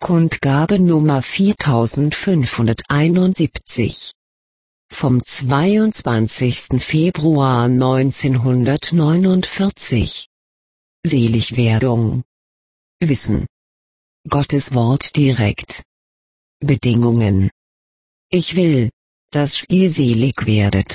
Kundgabe Nummer 4571. Vom 22. Februar 1949. Seligwerdung. Wissen. Gottes Wort direkt. Bedingungen. Ich will, dass ihr selig werdet.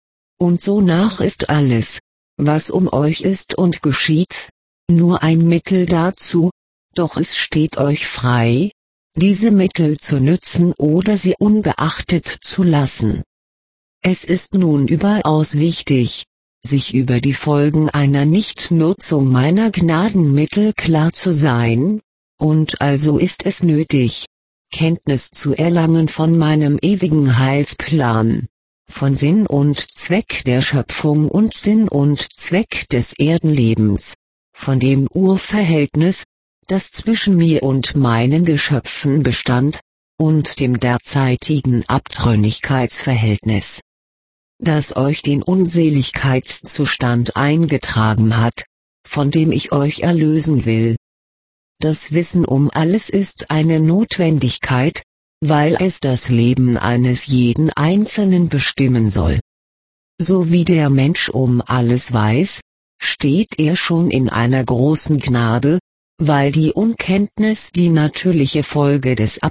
Und sonach ist alles, was um euch ist und geschieht, nur ein Mittel dazu, doch es steht euch frei, diese Mittel zu nützen oder sie unbeachtet zu lassen. Es ist nun überaus wichtig, sich über die Folgen einer Nichtnutzung meiner Gnadenmittel klar zu sein, und also ist es nötig, Kenntnis zu erlangen von meinem ewigen Heilsplan, von Sinn und Zweck der Schöpfung und Sinn und Zweck des Erdenlebens, von dem Urverhältnis, das zwischen mir und meinen Geschöpfen bestand, und dem derzeitigen Abtrünnigkeitsverhältnis, das euch den Unseligkeitszustand eingetragen hat, von dem ich euch erlösen will. Das Wissen um alles ist eine Notwendigkeit, weil es das Leben eines jeden Einzelnen bestimmen soll. So wie der Mensch um alles weiß, steht er schon in einer großen Gnade, weil die Unkenntnis die natürliche Folge des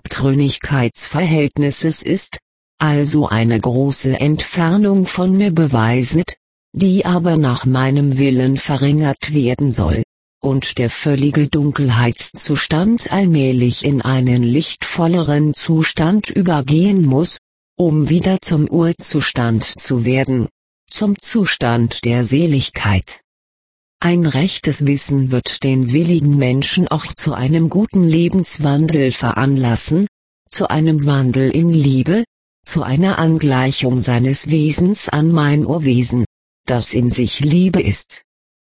Abtrünnigkeitsverhältnisses ist, also eine große Entfernung von mir beweiset, die aber nach meinem Willen verringert werden soll, und der völlige Dunkelheitszustand allmählich in einen lichtvolleren Zustand übergehen muss, um wieder zum Urzustand zu werden, zum Zustand der Seligkeit. Ein rechtes Wissen wird den willigen Menschen auch zu einem guten Lebenswandel veranlassen, zu einem Wandel in Liebe, zu einer Angleichung seines Wesens an mein Urwesen, das in sich Liebe ist.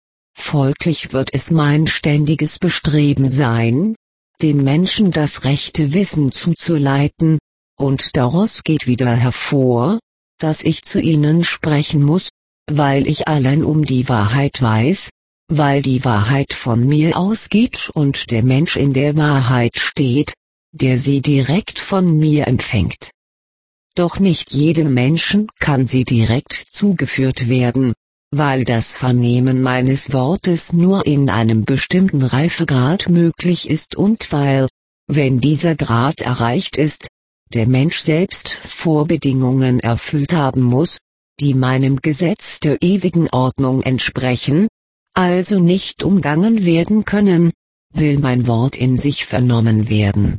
Folglich wird es mein ständiges Bestreben sein, dem Menschen das rechte Wissen zuzuleiten, und daraus geht wieder hervor, dass ich zu ihnen sprechen muss, weil ich allein um die Wahrheit weiß, weil die Wahrheit von mir ausgeht und der Mensch in der Wahrheit steht, der sie direkt von mir empfängt. Doch nicht jedem Menschen kann sie direkt zugeführt werden, weil das Vernehmen meines Wortes nur in einem bestimmten Reifegrad möglich ist und weil, wenn dieser Grad erreicht ist, der Mensch selbst Vorbedingungen erfüllt haben muss, die meinem Gesetz der ewigen Ordnung entsprechen, also nicht umgangen werden können, will mein Wort in sich vernommen werden.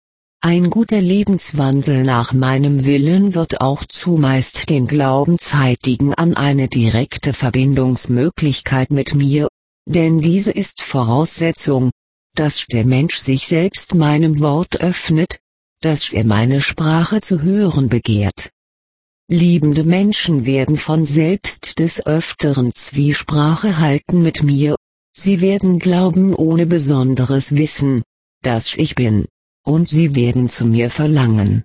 Ein guter Lebenswandel nach meinem Willen wird auch zumeist den Glauben zeitigen an eine direkte Verbindungsmöglichkeit mit mir, denn diese ist Voraussetzung, dass der Mensch sich selbst meinem Wort öffnet, dass er meine Sprache zu hören begehrt. Liebende Menschen werden von selbst des Öfteren Zwiesprache halten mit mir, sie werden glauben ohne besonderes Wissen, dass ich bin, und sie werden zu mir verlangen.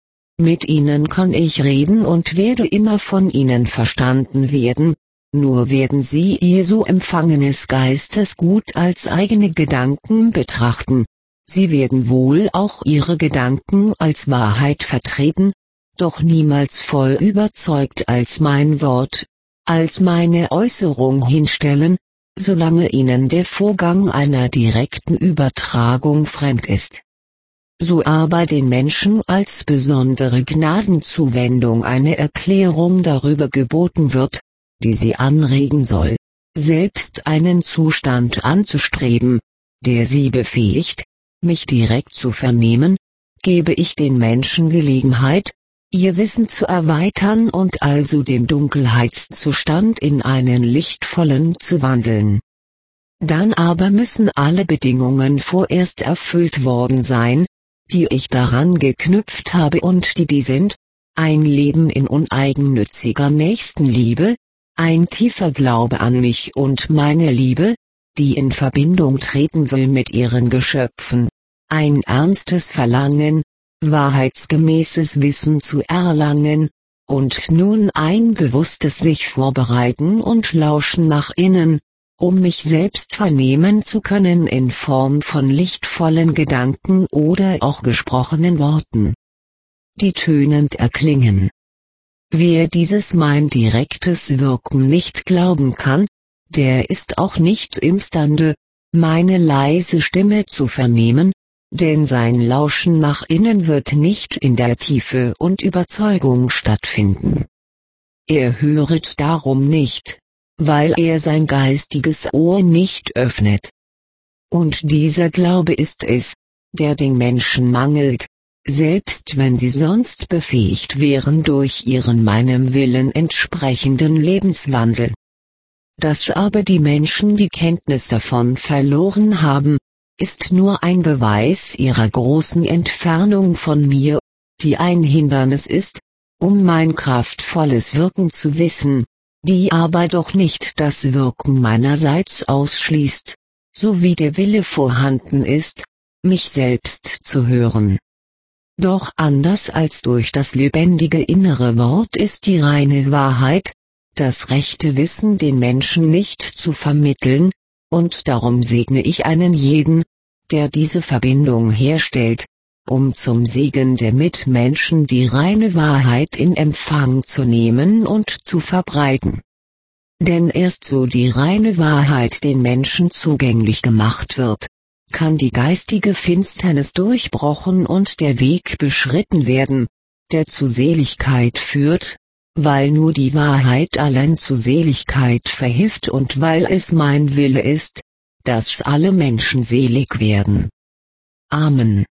Mit ihnen kann ich reden und werde immer von ihnen verstanden werden, nur werden sie ihr so empfangenes Geistesgut als eigene Gedanken betrachten, sie werden wohl auch ihre Gedanken als Wahrheit vertreten, doch niemals voll überzeugt als mein Wort, als meine Äußerung hinstellen, solange ihnen der Vorgang einer direkten Übertragung fremd ist. So aber den Menschen als besondere Gnadenzuwendung eine Erklärung darüber geboten wird, die sie anregen soll, selbst einen Zustand anzustreben, der sie befähigt, mich direkt zu vernehmen, gebe ich den Menschen Gelegenheit, ihr Wissen zu erweitern und also dem Dunkelheitszustand in einen lichtvollen zu wandeln. Dann aber müssen alle Bedingungen vorerst erfüllt worden sein, die ich daran geknüpft habe und die sind: ein Leben in uneigennütziger Nächstenliebe, ein tiefer Glaube an mich und meine Liebe, die in Verbindung treten will mit ihren Geschöpfen, ein ernstes Verlangen, wahrheitsgemäßes Wissen zu erlangen, und nun ein bewusstes sich vorbereiten und lauschen nach innen, um mich selbst vernehmen zu können in Form von lichtvollen Gedanken oder auch gesprochenen Worten, die tönend erklingen. Wer dieses mein direktes Wirken nicht glauben kann, der ist auch nicht imstande, meine leise Stimme zu vernehmen, denn sein Lauschen nach innen wird nicht in der Tiefe und Überzeugung stattfinden. Er höret darum nicht, weil er sein geistiges Ohr nicht öffnet. Und dieser Glaube ist es, der den Menschen mangelt, selbst wenn sie sonst befähigt wären durch ihren meinem Willen entsprechenden Lebenswandel. Dass aber die Menschen die Kenntnis davon verloren haben, ist nur ein Beweis ihrer großen Entfernung von mir, die ein Hindernis ist, um mein kraftvolles Wirken zu wissen, die aber doch nicht das Wirken meinerseits ausschließt, so wie der Wille vorhanden ist, mich selbst zu hören. Doch anders als durch das lebendige innere Wort ist die reine Wahrheit, das rechte Wissen den Menschen nicht zu vermitteln, und darum segne ich einen jeden, der diese Verbindung herstellt, um zum Segen der Mitmenschen die reine Wahrheit in Empfang zu nehmen und zu verbreiten. Denn erst so die reine Wahrheit den Menschen zugänglich gemacht wird, kann die geistige Finsternis durchbrochen und der Weg beschritten werden, der zu Seligkeit führt, weil nur die Wahrheit allein zu Seligkeit verhilft und weil es mein Wille ist, dass alle Menschen selig werden. Amen.